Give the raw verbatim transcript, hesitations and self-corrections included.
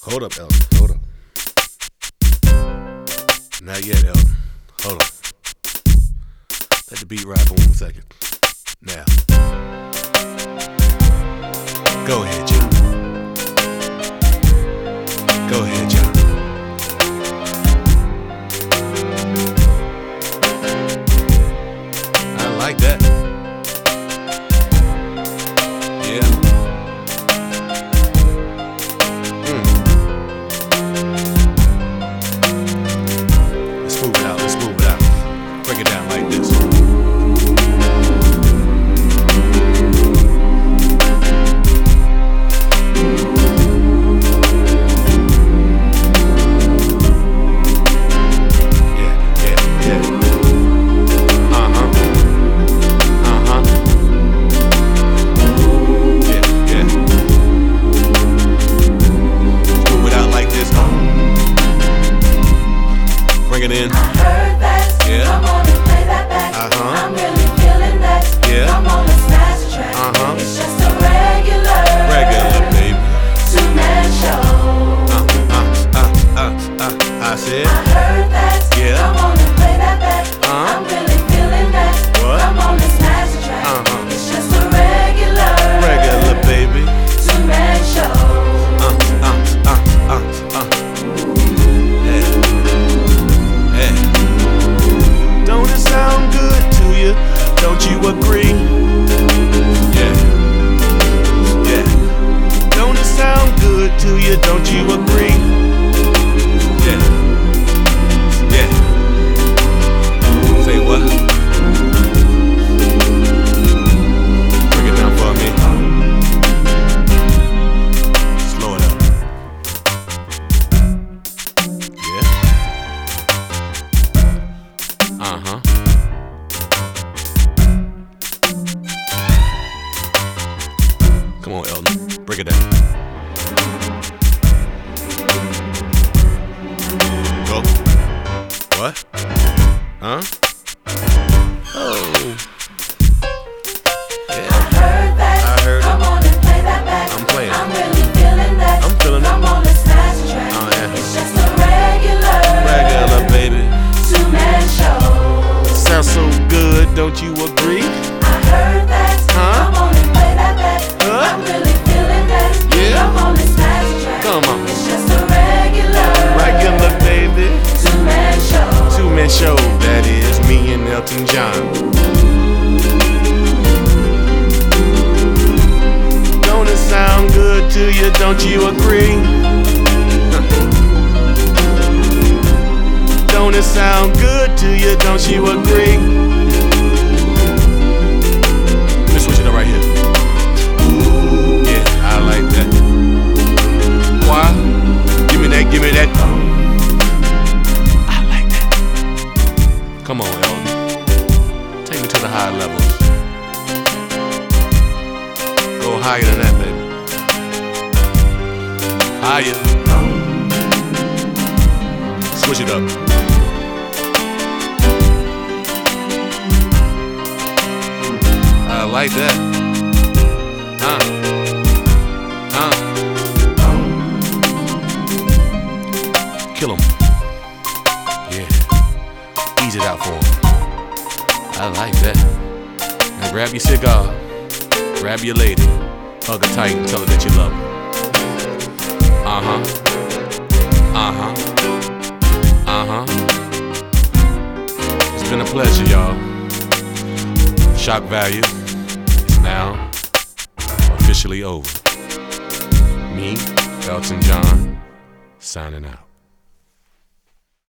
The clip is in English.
Hold up, Elton. Hold up. Not yet, Elton. Hold up. Let the beat ride for one second. Now. Go ahead, John. Go ahead, John. I like that. Yeah. Break it down like this. Yeah, yeah, yeah. Uh-huh. Uh-huh. Yeah, yeah. Move it out like this. Bring it in. Yeah. Come on and play that back. Uh-huh. I'm really feeling that. Yeah. Come on and smash the track. Uh-huh. It's just a regular, Regular, baby. two-man show. Uh, uh, uh, uh, uh, I said. I heard that. Yeah. Come on and play that back. Uh-huh. I'm really feeling that. What? Come on and smash the track. Uh-huh. It's just a regular, Regular, baby. two-man show. Uh, uh, uh, uh, uh. Yeah. Yeah. Don't it sound good to you? Don't you agree? Yeah. Yeah. Don't it sound good to you? Don't you agree? Yeah. Yeah. Say what? Break it down for me. Slow it up. Yeah. Uh-huh. Come on, Elton. Break it down. Go. What? Huh? Oh. Yeah. I heard that. I heard it. Come on and play that back. I'm playing. I'm really feeling that. I'm feeling it. Come on and smash the track. Oh, yeah. It's just a regular, Regular, baby. two-man show. Sounds so good, don't you agree? I heard that. Huh? Come on and play that back. Huh? I'm really feeling that. Yeah. Come on and smash the track. Come on. It's just a regular, Regular, baby. two-man show. Two-man show, that is me and Elton John. Don't it sound good to you? Don't you agree? Don't it sound good to you? Don't you agree? Let me switch it up right here. Yeah, I like that. Why? Give me that, give me that. I like that. Come on, Elton. Take me to the high levels. Go higher than that, baby. Higher. Switch it up. I like that. Huh? Huh? Kill him. Yeah. Ease it out for him. I like that. Now grab your cigar. Grab your lady. Hug her tight and tell her that you love her. Uh-huh. Uh-huh. Uh-huh. It's been a pleasure, y'all. Shock value is now officially over. Me, Elton John, signing out.